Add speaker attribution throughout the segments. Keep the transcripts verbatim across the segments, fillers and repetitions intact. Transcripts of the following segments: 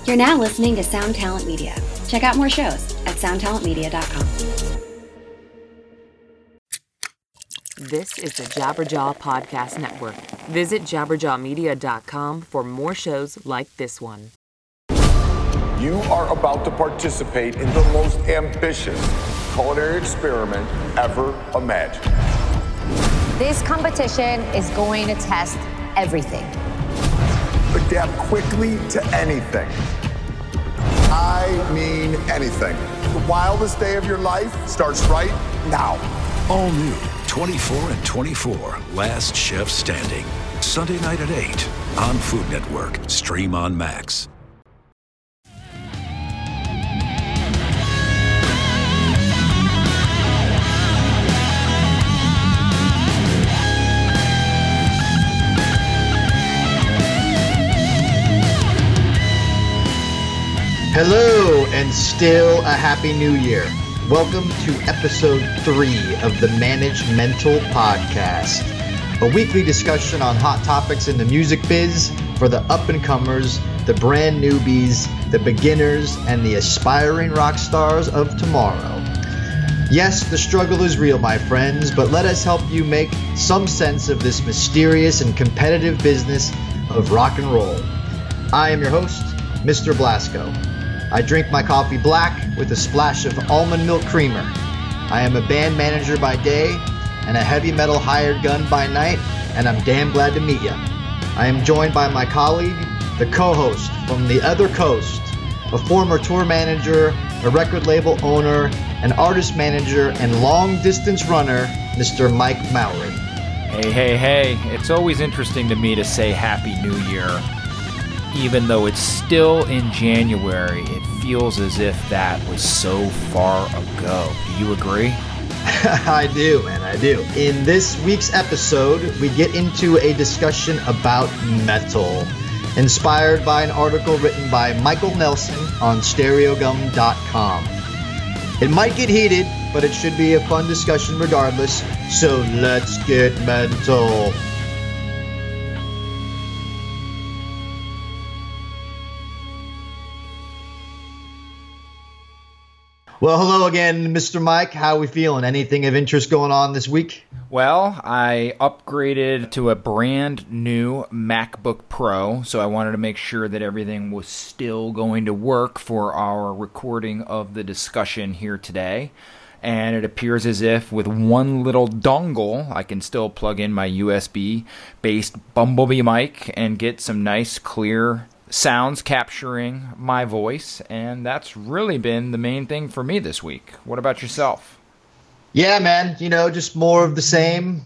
Speaker 1: You're now listening to Sound Talent Media. Check out more shows at sound talent media dot com.
Speaker 2: This is the Jabberjaw Podcast Network. Visit jabberjaw media dot com for more shows like this one.
Speaker 3: You are about to participate in the most ambitious culinary experiment ever imagined.
Speaker 4: This competition is going to test everything.
Speaker 3: Adapt quickly to anything. I mean anything. The wildest day of your life starts right now.
Speaker 5: All new, twenty-four and twenty-four, Last Chef Standing. Sunday night at eight on Food Network. Stream on Max.
Speaker 6: Hello, and still a Happy New Year. Welcome to episode three of the Managemental Podcast, a weekly discussion on hot topics in the music biz for the up-and-comers, the brand newbies, the beginners, and the aspiring rock stars of tomorrow. Yes, the struggle is real, my friends, but let us help you make some sense of this mysterious and competitive business of rock and roll. I am your host, Mister Blasco. I drink my coffee black with a splash of almond milk creamer. I am a band manager by day and a heavy metal hired gun by night, and I'm damn glad to meet you. I am joined by my colleague, the co-host from the other coast, a former tour manager, a record label owner, an artist manager, and long distance runner, Mister Mike Mowry.
Speaker 7: Hey, hey, hey, it's always interesting to me to say Happy New Year. Even though it's still in January, it feels as if that was so far ago. Do you agree?
Speaker 6: I do, man, I do. In this week's episode, we get into a discussion about metal, inspired by an article written by Michael Nelson on stereogum dot com. It might get heated, but it should be a fun discussion regardless, so let's get mental. Well, hello again, Mister Mike. How are we feeling? Anything of interest going on this week?
Speaker 7: Well, I upgraded to a brand new MacBook Pro, so I wanted to make sure that everything was still going to work for our recording of the discussion here today. And it appears as if with one little dongle, I can still plug in my U S B-based Bumblebee mic and get some nice, clear sounds capturing my voice, and that's really been the main thing for me this week. What about yourself?
Speaker 6: Yeah, man, you know, just more of the same.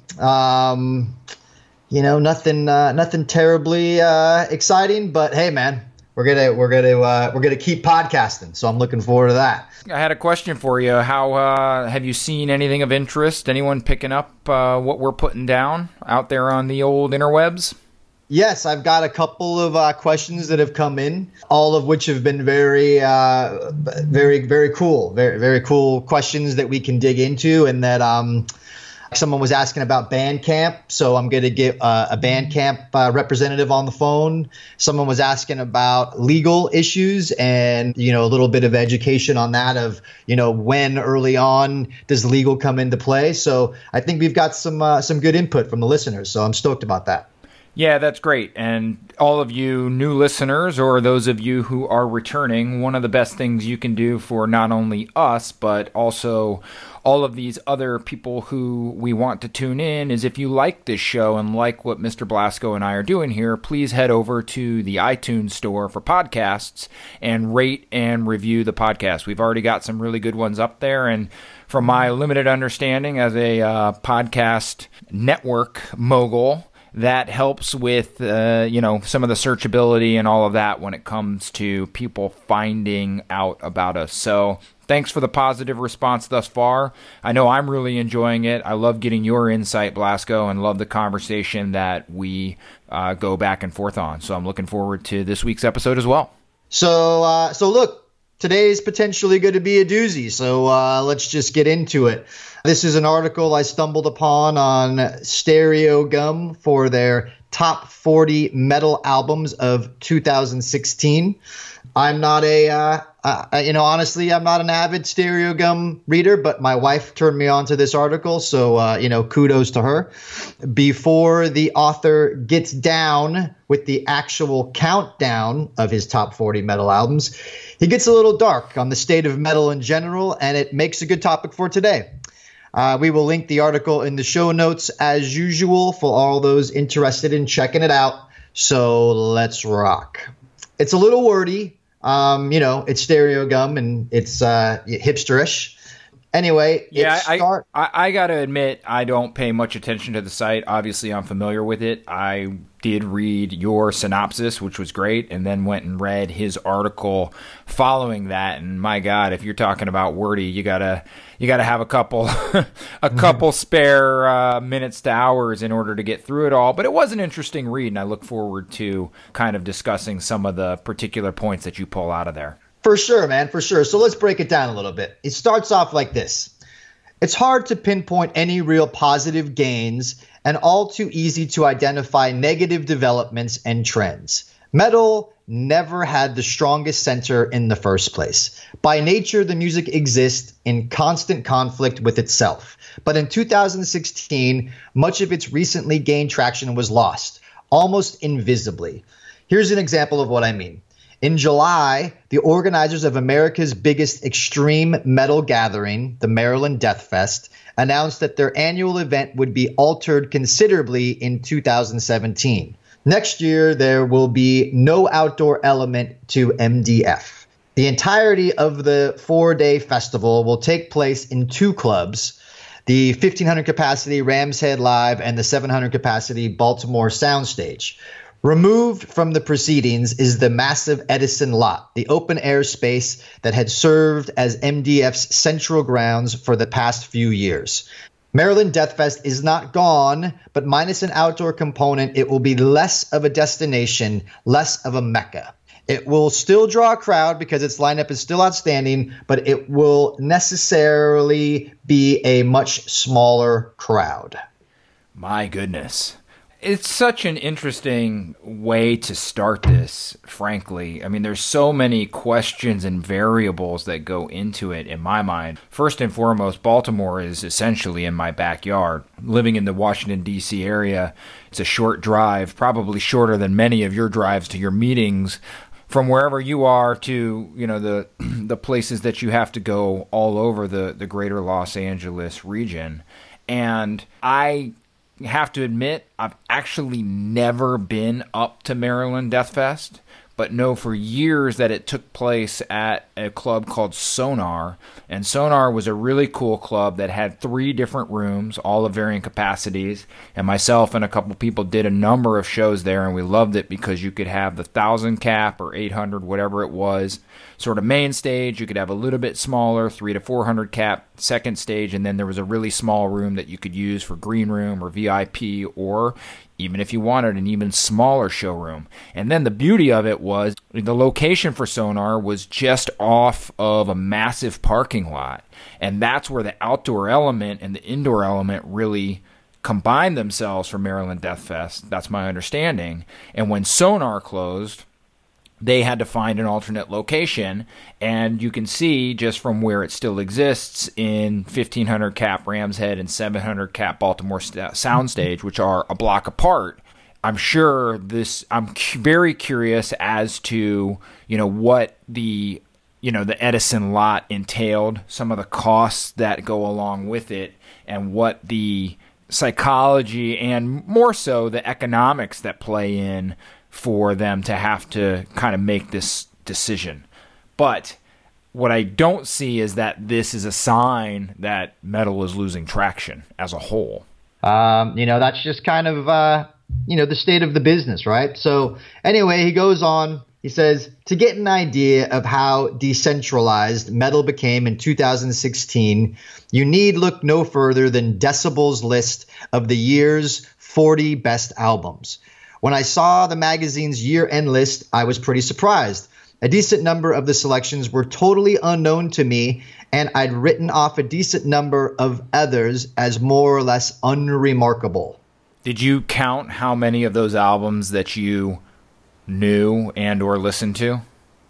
Speaker 6: Um, you know, nothing, uh, nothing terribly uh, exciting, but hey, man, we're gonna, we're gonna, uh, we're gonna keep podcasting. So I'm looking forward to that.
Speaker 7: I had a question for you. How uh, have you seen anything of interest? Anyone picking up uh, what we're putting down out there on the old interwebs?
Speaker 6: Yes, I've got a couple of uh, questions that have come in, all of which have been very, uh, very, very cool, very, very cool questions that we can dig into. And that um, someone was asking about Bandcamp, so I'm going to get uh, a Bandcamp uh, representative on the phone. Someone was asking about legal issues and, you know, a little bit of education on that of, you know, when early on does legal come into play. So I think we've got some uh, some good input from the listeners, so I'm stoked about that.
Speaker 7: Yeah, that's great. And all of you new listeners, or those of you who are returning, one of the best things you can do for not only us, but also all of these other people who we want to tune in is if you like this show and like what Mister Blasco and I are doing here, please head over to the iTunes store for podcasts and rate and review the podcast. We've already got some really good ones up there. And from my limited understanding as a uh, podcast network mogul, that helps with, uh, you know, some of the searchability and all of that when it comes to people finding out about us. So thanks for the positive response thus far. I know I'm really enjoying it. I love getting your insight, Blasco, and love the conversation that we uh, go back and forth on. So I'm looking forward to this week's episode as well. So, uh, so look, today's potentially going to be a doozy. So uh, let's just get into it. This is an article I stumbled upon on Stereogum for their top forty metal albums of two thousand sixteen.
Speaker 6: I'm not a, uh, uh, you know, honestly, I'm not an avid Stereogum reader, but my wife turned me on to this article. So, uh, you know, kudos to her. Before the author gets down with the actual countdown of his top forty metal albums, he gets a little dark on the state of metal in general, and it makes a good topic for today. Uh, we will link the article in the show notes as usual for all those interested in checking it out. So let's rock. It's a little wordy. Um, you know, it's Stereogum and it's uh, hipsterish. Anyway,
Speaker 7: yeah,
Speaker 6: start-
Speaker 7: I, I I gotta admit I don't pay much attention to the site. Obviously, I'm familiar with it. I did read your synopsis, which was great, and then went and read his article following that. And my God, if you're talking about wordy, you gotta you gotta have a couple a couple spare uh, minutes to hours in order to get through it all. But it was an interesting read, and I look forward to kind of discussing some of the particular points that you pull out of there.
Speaker 6: For sure, man, for sure. So let's break it down a little bit. It starts off like this. It's hard to pinpoint any real positive gains and all too easy to identify negative developments and trends. Metal never had the strongest center in the first place. By nature, the music exists in constant conflict with itself. But in two thousand sixteen, much of its recently gained traction was lost, almost invisibly. Here's an example of what I mean. In July, the organizers of America's biggest extreme metal gathering, the Maryland Death Fest, announced that their annual event would be altered considerably in two thousand seventeen. Next year, there will be no outdoor element to M D F. The entirety of the four-day festival will take place in two clubs, the fifteen hundred capacity Rams Head Live and the seven hundred capacity Baltimore Soundstage. Removed from the proceedings is the massive Edison lot, the open-air space that had served as M D F's central grounds for the past few years. Maryland Death Fest is not gone, but minus an outdoor component, it will be less of a destination, less of a mecca. It will still draw a crowd because its lineup is still outstanding, but it will necessarily be a much smaller crowd.
Speaker 7: My goodness. It's such an interesting way to start this, frankly. I mean, there's so many questions and variables that go into it in my mind. First and foremost, Baltimore is essentially in my backyard. Living in the Washington, D C area, it's a short drive, probably shorter than many of your drives to your meetings from wherever you are to, you know, the the places that you have to go all over the, the greater Los Angeles region. And I have to admit, I've actually never been up to Maryland Death Fest, but know for years that it took place at a club called Sonar. And Sonar was a really cool club that had three different rooms, all of varying capacities. And myself and a couple people did a number of shows there, and we loved it because you could have the one thousand cap or eight hundred, whatever it was, sort of main stage. You could have a little bit smaller, three to four hundred cap second stage, and then there was a really small room that you could use for green room or V I P, or even if you wanted an even smaller showroom. And then the beauty of it was the location for Sonar was just off of a massive parking lot, and that's where the outdoor element and the indoor element really combined themselves for Maryland Death Fest. That's my understanding. And when Sonar closed, they had to find an alternate location, and you can see just from where it still exists in fifteen hundred cap Rams Head and seven hundred cap Baltimore Soundstage, which are a block apart. I'm sure this, I'm very curious as to, you know, what the, you know, the Edison lot entailed, some of the costs that go along with it, and what the psychology and more so the economics that play in for them to have to kind of make this decision. But what I don't see is that this is a sign that metal is losing traction as a whole.
Speaker 6: Um, you know, that's just kind of, uh, you know, the state of the business, right? So anyway, he goes on. He says, to get an idea of how decentralized metal became in two thousand sixteen, you need look no further than Decibel's list of the year's forty best albums. When I saw the magazine's year-end list, I was pretty surprised. A decent number of the selections were totally unknown to me, and I'd written off a decent number of others as more or less unremarkable.
Speaker 7: Did you count how many of those albums that you knew and or listened to?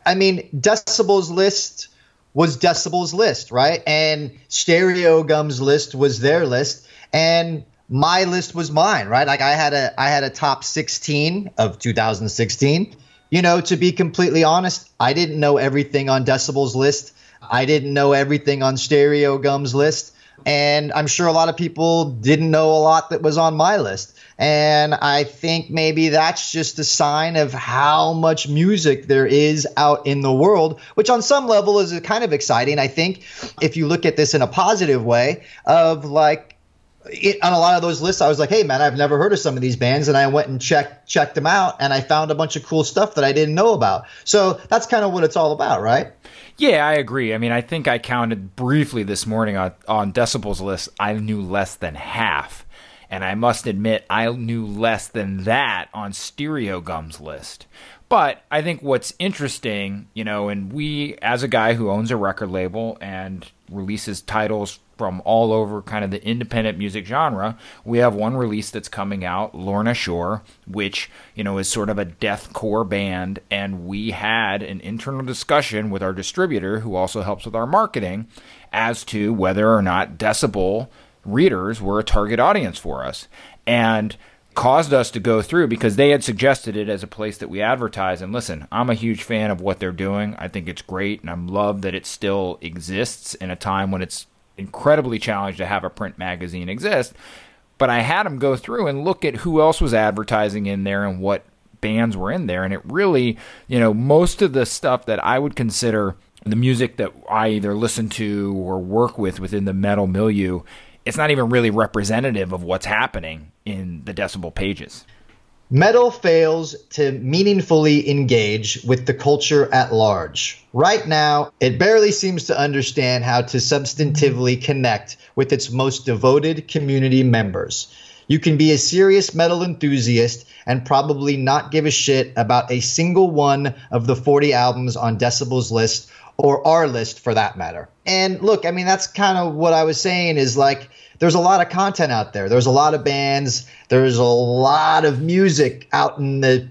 Speaker 6: I mean, Decibel's list was Decibel's list, right? And Stereogum's list was their list, and my list was mine, right? Like I had a I had a top sixteen of two thousand sixteen. You know, to be completely honest, I didn't know everything on Decibel's list. I didn't know everything on Stereogum's list. And I'm sure a lot of people didn't know a lot that was on my list. And I think maybe that's just a sign of how much music there is out in the world, which on some level is kind of exciting. I think if you look at this in a positive way of like, It, on a lot of those lists, I was like, hey, man, I've never heard of some of these bands. And I went and checked checked them out, and I found a bunch of cool stuff that I didn't know about. So that's kind of what it's all about, right?
Speaker 7: Yeah, I agree. I mean, I think I counted briefly this morning on, on Decibel's list. I knew less than half. And I must admit, I knew less than that on Stereogum's list. But I think what's interesting, you know, and we, as a guy who owns a record label and releases titles from all over kind of the independent music genre, we have one release that's coming out, Lorna Shore, which, you know, is sort of a deathcore band. And we had an internal discussion with our distributor, who also helps with our marketing, as to whether or not Decibel readers were a target audience for us. And caused us to go through, because they had suggested it as a place that we advertise. And listen, I'm a huge fan of what they're doing. I think it's great, and I love that it still exists in a time when it's incredibly challenged to have a print magazine exist. But I had them go through and look at who else was advertising in there and what bands were in there. And it really, you know, most of the stuff that I would consider the music that I either listen to or work with within the metal milieu, it's not even really representative of what's happening in the Decibel pages.
Speaker 6: Metal fails to meaningfully engage with the culture at large. Right now, it barely seems to understand how to substantively connect with its most devoted community members. You can be a serious metal enthusiast and probably not give a shit about a single one of the forty albums on Decibel's list, or our list for that matter. And look, I mean, that's kind of what I was saying is like, there's a lot of content out there. There's a lot of bands. There's a lot of music out in the,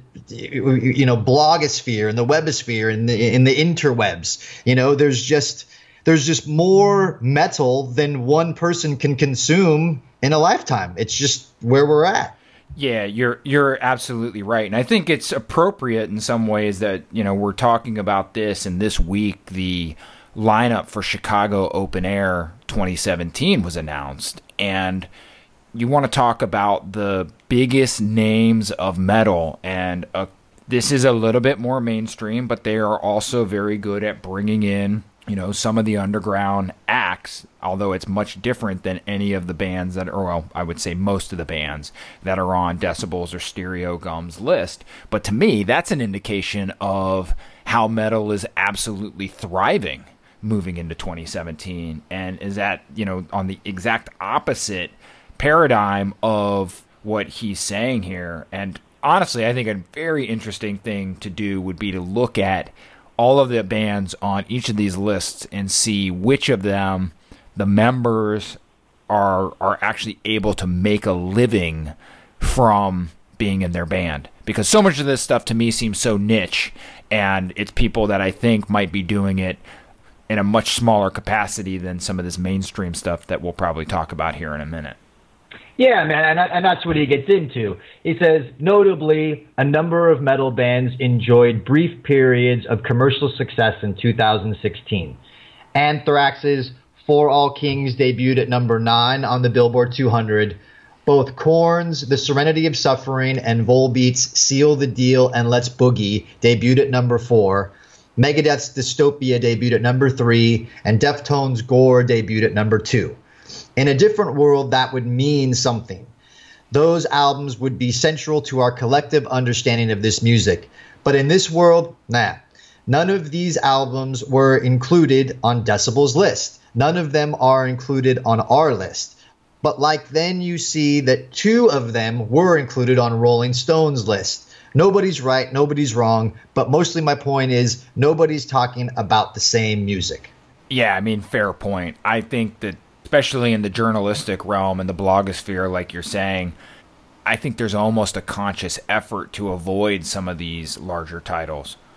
Speaker 6: you know, blogosphere and the webosphere and the, in the interwebs. You know, there's just, there's just more metal than one person can consume in a lifetime. It's just where we're at.
Speaker 7: Yeah, you're you're absolutely right. And I think it's appropriate in some ways that, you know, we're talking about this, and this week the lineup for Chicago Open Air twenty seventeen was announced. And you want to talk about the biggest names of metal, and uh, this is a little bit more mainstream, but they are also very good at bringing in, you know, some of the underground acts, although it's much different than any of the bands that are, well, I would say most of the bands that are on Decibel's or Stereogum's list. But to me, that's an indication of how metal is absolutely thriving moving into twenty seventeen, and is that, you know, on the exact opposite paradigm of what he's saying here. And honestly, I think a very interesting thing to do would be to look at all of the bands on each of these lists and see which of them the members are are actually able to make a living from being in their band. Because so much of this stuff to me seems so niche, and it's people that I think might be doing it in a much smaller capacity than some of this mainstream stuff that we'll probably talk about here in a minute.
Speaker 8: Yeah, man, and, and that's what he gets into. He says, notably, a number of metal bands enjoyed brief periods of commercial success in two thousand sixteen. Anthrax's For All Kings debuted at number nine on the Billboard two hundred. Both Korn's The Serenity of Suffering and Volbeat's Seal the Deal and Let's Boogie debuted at number four. Megadeth's Dystopia debuted at number three, and Deftones' Gore debuted at number two. In a different world, that would mean something. Those albums would be central to our collective understanding of this music. But in this world, nah. None of these albums were included on Decibel's list. None of them are included on our list. But like then you see that two of them were included on Rolling Stone's list. Nobody's right, nobody's wrong, but mostly my point is nobody's talking about the same music.
Speaker 7: Yeah, I mean, fair point. I think that especially in the journalistic realm and the blogosphere, like you're saying, I think there's almost a conscious effort to avoid some of these larger titles.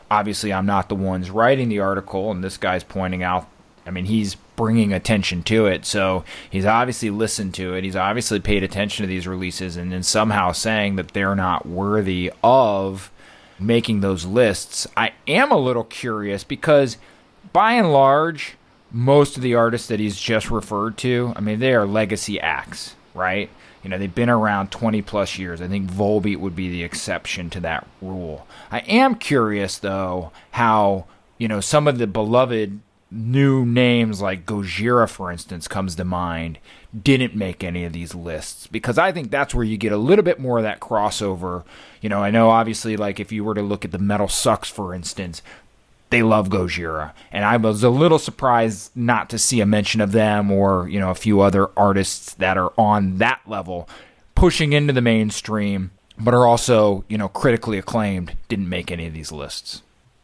Speaker 7: obviously I'm not the ones writing the article, and this guy's pointing out, I mean, he's bringing attention to it, so he's obviously listened to it. He's obviously paid attention to these releases, and then somehow saying that they're not worthy of making those lists. I am a little curious because, by and large, most of the artists that he's just referred to, I mean, they are legacy acts, right? You know, they've been around twenty plus years. I think Volbeat would be the exception to that rule. I am curious, though, how, you know, some of the beloved new names like Gojira, for instance, comes to mind, didn't make any of these lists, because I think that's where you get a little bit more of that crossover. You know, I know obviously, like, if you were to look at the Metal Sucks, for instance, they love Gojira, and I was a little surprised not to see a mention of them or, you know, a few other artists that are on that level pushing into the mainstream, but are also, you know, critically acclaimed, didn't make any of these lists.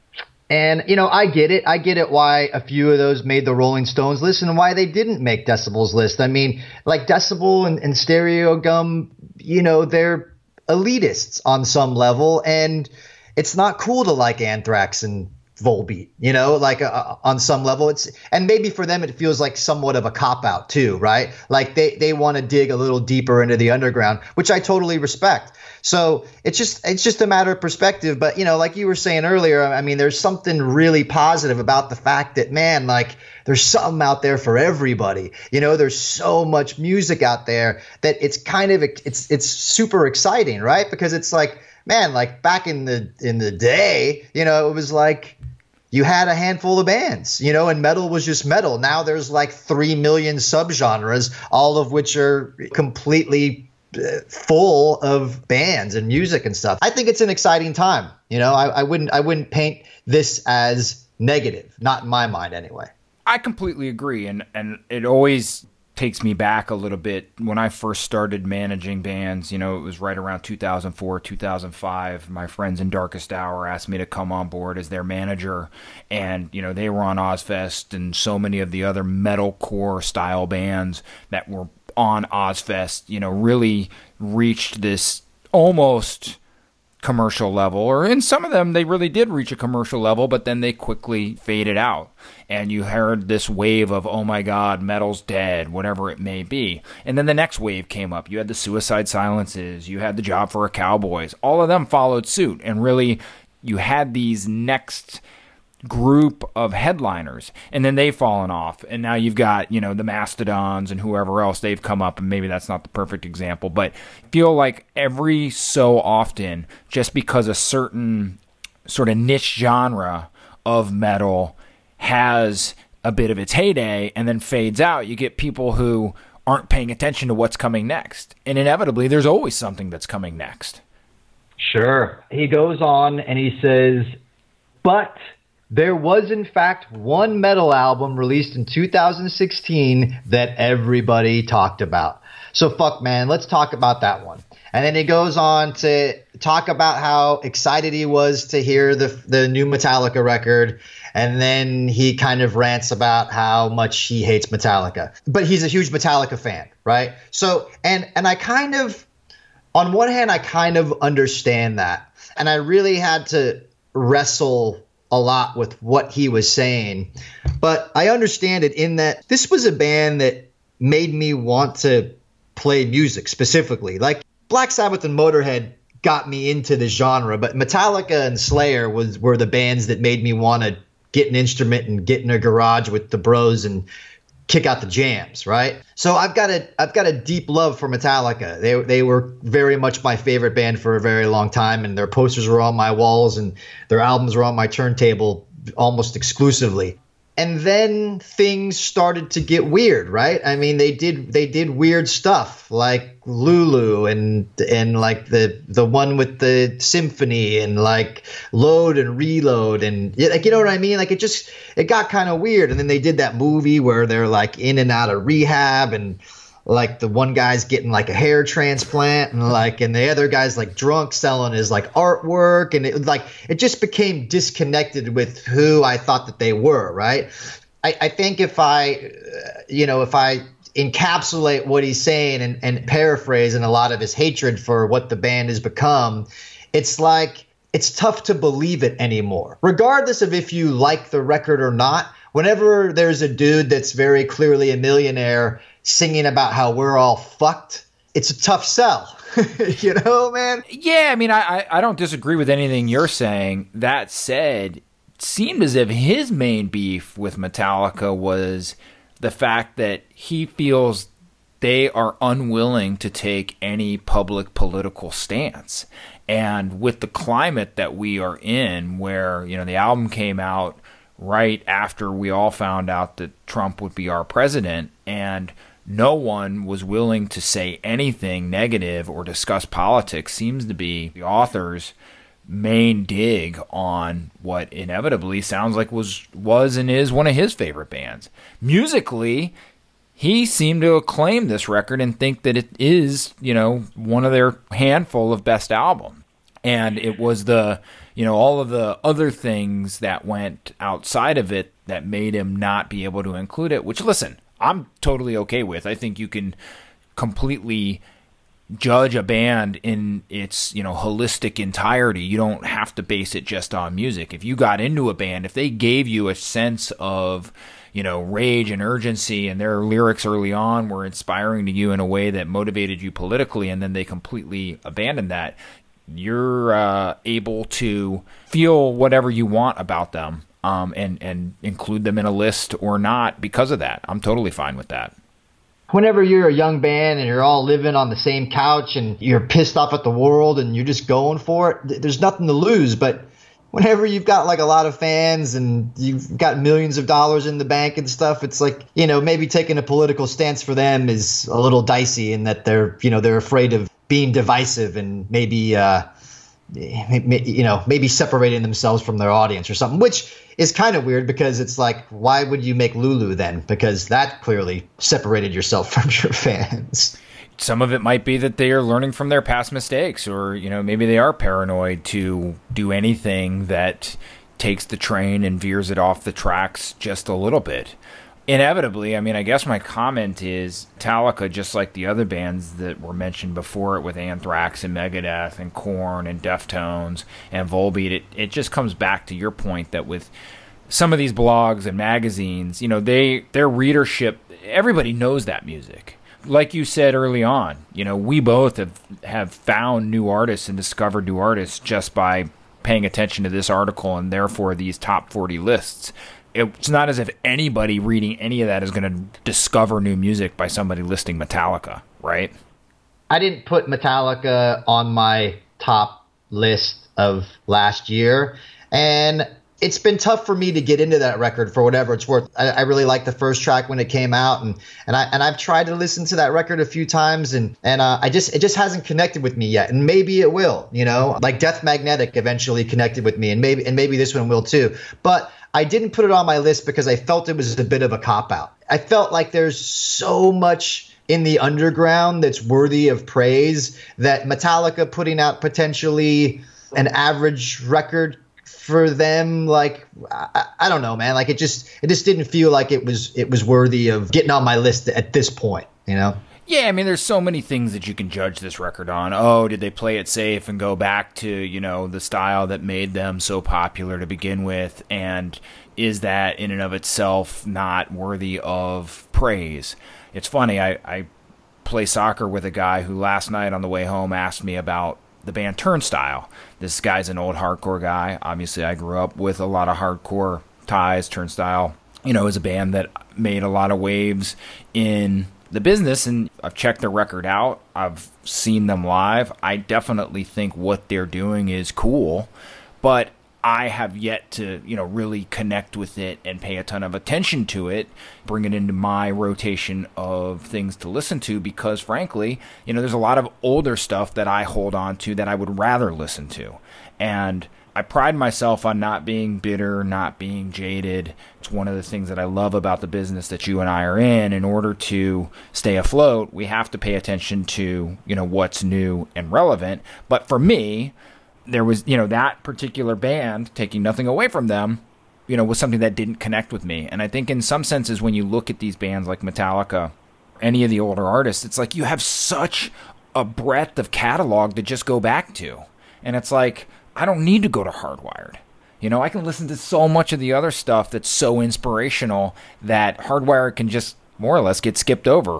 Speaker 6: And, you know, I get it. I get it why a few of those made the Rolling Stones list and why they didn't make Decibel's list. I mean, like Decibel and, and Stereo Gum, you know, they're elitists on some level, and it's not cool to like Anthrax and Volbeat, you know, like uh, on some level. It's, and maybe for them it feels like somewhat of a cop-out too, right? Like they, they want to dig a little deeper into the underground, which I totally respect. So it's just it's just a matter of perspective. But, you know, like you were saying earlier, I mean, there's something really positive about the fact that, man, like there's something out there for everybody. You know, there's so much music out there that it's kind of it's it's super exciting, right? Because it's like, man, like back in the in the day, you know, it was like you had a handful of bands, you know, and metal was just metal. Now there's like three million subgenres, all of which are completely full of bands and music and stuff. I think it's an exciting time. You know, I, I wouldn't I wouldn't paint this as negative, not in my mind anyway.
Speaker 7: I completely agree, and and it always takes me back a little bit when I first started managing bands. You know, it was right around two thousand four, two thousand five. My friends in Darkest Hour asked me to come on board as their manager, and, you know, they were on Ozfest and so many of the other metalcore style bands that were on Ozfest, you know, really reached this almost commercial level, or in some of them they really did reach a commercial level, but then they quickly faded out, and you heard this wave of, oh my god, metal's dead, whatever it may be. And then the next wave came up. You had the Suicide Silences, you had the Job for a Cowboys, all of them followed suit, and really you had these next group of headliners, and then they've fallen off, and now you've got, you know, the Mastodons and whoever else, they've come up, and maybe that's not the perfect example, but I feel like every so often, just because a certain sort of niche genre of metal has a bit of its heyday and then fades out, you get people who aren't paying attention to what's coming next, and inevitably there's always something that's coming next.
Speaker 8: Sure. He goes on and he says, but there was, in fact, one metal album released in two thousand sixteen that everybody talked about. So, fuck, man, let's talk about that one. And then he goes on to talk about how excited he was to hear the the new Metallica record. And then he kind of rants about how much he hates Metallica. But he's a huge Metallica fan, right? So, and and I kind of, on one hand, I kind of understand that. And I really had to wrestle a lot with what he was saying, but I understand it in that this was a band that made me want to play music specifically. Like Black Sabbath and Motorhead got me into the genre, but Metallica and Slayer was were the bands that made me want to get an instrument and get in a garage with the bros and kick out the jams, right? So I've got a I've got a deep love for Metallica. They they were very much my favorite band for a very long time, and their posters were on my walls and their albums were on my turntable almost exclusively. And then things started to get weird, right? I mean, they did they did weird stuff like Lulu and and like the the one with the symphony and like Load and Reload and like, you know what I mean? Like it just it got kind of weird. And then they did that movie where they're like in and out of rehab, and like the one guy's getting like a hair transplant, and like and the other guy's like drunk selling his like artwork, and it like it just became disconnected with who I thought that they were, right? I, I think if I uh, you know if I encapsulate what he's saying and, and paraphrase in a lot of his hatred for what the band has become, it's like
Speaker 6: it's tough to believe it anymore. Regardless of if you like the record or not, whenever there's a dude that's very clearly a millionaire singing about how we're all fucked, it's a tough sell. You know, man?
Speaker 7: Yeah, I mean, I, I don't disagree with anything you're saying. That said, it seemed as if his main beef with Metallica was the fact that he feels they are unwilling to take any public political stance. And with the climate that we are in, where, you know, the album came out right after we all found out that Trump would be our president, and no one was willing to say anything negative or discuss politics, seems to be the author's main dig on what inevitably sounds like was was and is one of his favorite bands. Musically, he seemed to acclaim this record and think that it is, you know, one of their handful of best albums. And it was the, you know, all of the other things that went outside of it that made him not be able to include it, which, listen, I'm totally okay with. I think you can completely judge a band in its, you know, holistic entirety. You don't have to base it just on music. If you got into a band, if they gave you a sense of, you know, rage and urgency, and their lyrics early on were inspiring to you in a way that motivated you politically, and then they completely abandoned that, you're uh, able to feel whatever you want about them. Um, and, and include them in a list or not because of that. I'm totally fine with that.
Speaker 6: Whenever you're a young band and you're all living on the same couch and you're pissed off at the world and you're just going for it, there's nothing to lose. But whenever you've got like a lot of fans and you've got millions of dollars in the bank and stuff, it's like, you know, maybe taking a political stance for them is a little dicey in that they're, you know, they're afraid of being divisive and maybe, uh, you know, maybe separating themselves from their audience or something, which is kind of weird because it's like, why would you make Lulu then? Because that clearly separated yourself from your fans.
Speaker 7: Some of it might be that they are learning from their past mistakes, or, you know, maybe they are paranoid to do anything that takes the train and veers it off the tracks just a little bit. Inevitably, I mean, I guess my comment is Metallica, just like the other bands that were mentioned before it with Anthrax and Megadeth and Korn and Deftones and Volbeat, it, it just comes back to your point that with some of these blogs and magazines, you know, they their readership, everybody knows that music. Like you said early on, you know, we both have, have found new artists and discovered new artists just by paying attention to this article and therefore these top forty lists. It's not as if anybody reading any of that is going to discover new music by somebody listing Metallica, right?
Speaker 6: I didn't put Metallica on my top list of last year, and it's been tough for me to get into that record for whatever it's worth. I, I really liked the first track when it came out, and and I and I've tried to listen to that record a few times, and and uh, I just it just hasn't connected with me yet, and maybe it will. You know, like Death Magnetic eventually connected with me, and maybe and maybe this one will too, but I didn't put it on my list because I felt it was a bit of a cop-out. I felt like there's so much in the underground that's worthy of praise that Metallica putting out potentially an average record for them, like, I, I don't know, man. Like, it just it just didn't feel like it was it was worthy of getting on my list at this point, you know?
Speaker 7: Yeah, I mean, there's so many things that you can judge this record on. Oh, did they play it safe and go back to, you know, the style that made them so popular to begin with? And is that in and of itself not worthy of praise? It's funny, I, I play soccer with a guy who last night on the way home asked me about the band Turnstile. This guy's an old hardcore guy. Obviously, I grew up with a lot of hardcore ties. Turnstile, you know, is a band that made a lot of waves in the business, and I've checked their record out. I've seen them live. I definitely think what they're doing is cool, but I have yet to, you know, really connect with it and pay a ton of attention to it, bring it into my rotation of things to listen to, because frankly, you know, there's a lot of older stuff that I hold on to that I would rather listen to. And I pride myself on not being bitter, not being jaded. It's one of the things that I love about the business that you and I are in. In order to stay afloat, we have to pay attention to, you know, what's new and relevant. But for me, there was, you know, that particular band, taking nothing away from them, you know, was something that didn't connect with me. And I think in some senses, when you look at these bands like Metallica, any of the older artists, it's like you have such a breadth of catalog to just go back to. And it's like, I don't need to go to Hardwired. You know, I can listen to so much of the other stuff that's so inspirational that Hardwired can just more or less get skipped over.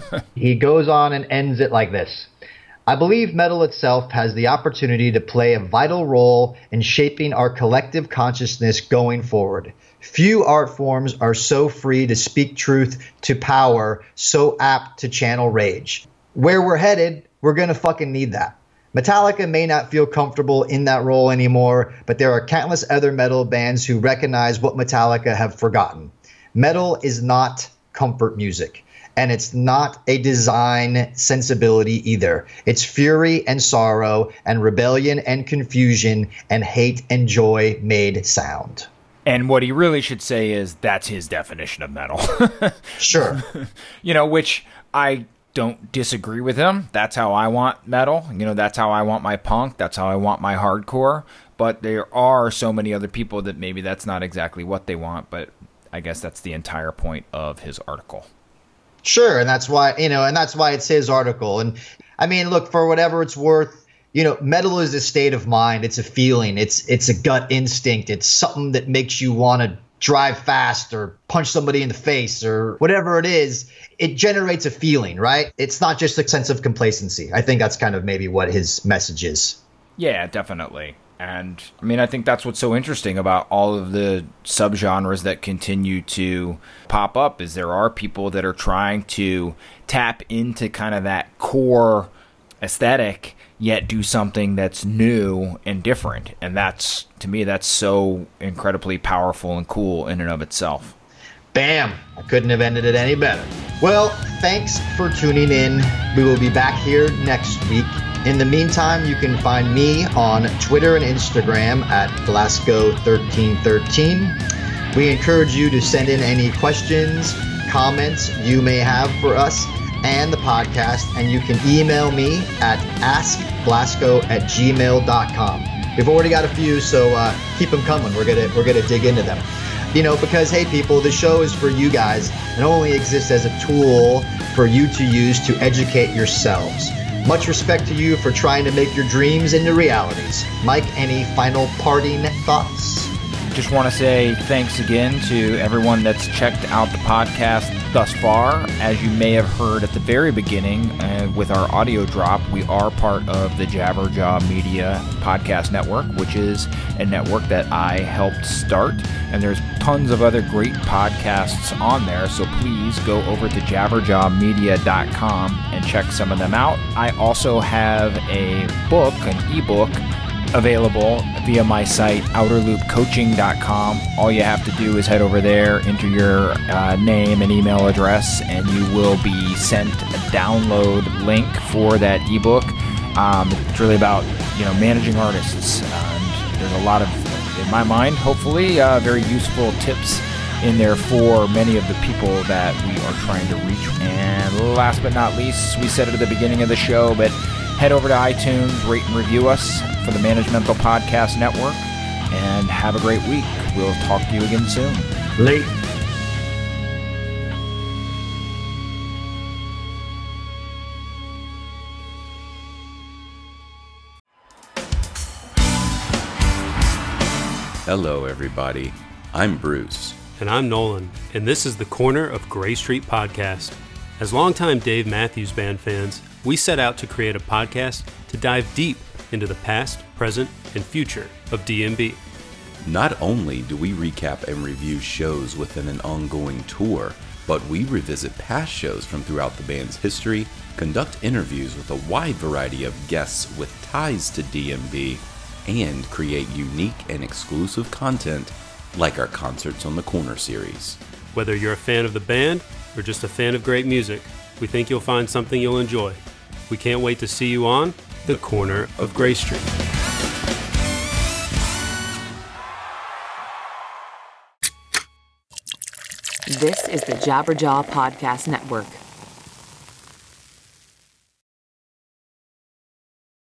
Speaker 6: He goes on and ends it like this. I believe metal itself has the opportunity to play a vital role in shaping our collective consciousness going forward. Few art forms are so free to speak truth to power, so apt to channel rage. Where we're headed, we're going to fucking need that. Metallica may not feel comfortable in that role anymore, but there are countless other metal bands who recognize what Metallica have forgotten. Metal is not comfort music, and it's not a design sensibility either. It's fury and sorrow and rebellion and confusion and hate and joy made sound.
Speaker 7: And what he really should say is that's his definition of metal.
Speaker 6: Sure.
Speaker 7: You know, which I don't disagree with him. That's how I want metal. You know, that's how I want my punk. That's how I want my hardcore. But there are so many other people that maybe that's not exactly what they want. But I guess that's the entire point of his article.
Speaker 6: Sure. And that's why, you know, and that's why it's his article. And I mean, look, for whatever it's worth, you know, metal is a state of mind. It's a feeling. It's it's a gut instinct. It's something that makes you want to drive fast or punch somebody in the face or whatever it is. It generates a feeling, right? It's not just a sense of complacency. I think that's kind of maybe what his message is.
Speaker 7: Yeah, definitely. And I mean, I think that's what's so interesting about all of the subgenres that continue to pop up is there are people that are trying to tap into kind of that core aesthetic, yet do something that's new and different. And that's, to me, that's so incredibly powerful and cool in and of itself.
Speaker 6: Bam! I couldn't have ended it any better. Well, thanks for tuning in. We will be back here next week. In the meantime, you can find me on Twitter and Instagram at Blasco thirteen thirteen. We encourage you to send in any questions, comments you may have for us and the podcast, and you can email me at ask blasco at gmail dot com. We've already got a few, so uh, keep them coming. We're gonna we're gonna dig into them. You know, because hey, people, the show is for you guys and only exists as a tool for you to use to educate yourselves. Much respect to you for trying to make your dreams into realities. Mike, any final parting thoughts?
Speaker 7: Just want to say thanks again to everyone that's checked out the podcast thus far. As you may have heard at the very beginning uh, with our audio drop, we are part of the Jabberjaw Media Podcast Network, which is a network that I helped start. And there's tons of other great podcasts on there, so please go over to jabberjaw media dot com and check some of them out. I also have a book, an ebook, available via my site, outer loop coaching dot com. All you have to do is head over there, enter your uh, name and email address, and you will be sent a download link for that ebook. Um, it's really about, you know, managing artists. And there's a lot of, in my mind, hopefully, uh, very useful tips in there for many of the people that we are trying to reach. And last but not least, we said it at the beginning of the show, but head over to iTunes, rate and review us for the Managemental Podcast Network, and have a great week. We'll talk to you again soon.
Speaker 6: Late.
Speaker 9: Hello, everybody. I'm Bruce.
Speaker 10: And I'm Nolan, and this is the Corner of Gray Street Podcast. As longtime Dave Matthews Band fans, we set out to create a podcast to dive deep into the past, present, and future of D M B.
Speaker 9: Not only do we recap and review shows within an ongoing tour, but we revisit past shows from throughout the band's history, conduct interviews with a wide variety of guests with ties to D M B, and create unique and exclusive content like our Concerts on the Corner series.
Speaker 10: Whether you're a fan of the band or just a fan of great music, we think you'll find something you'll enjoy. We can't wait to see you on The Corner of Gray Street.
Speaker 2: This is the Jabberjaw Podcast Network.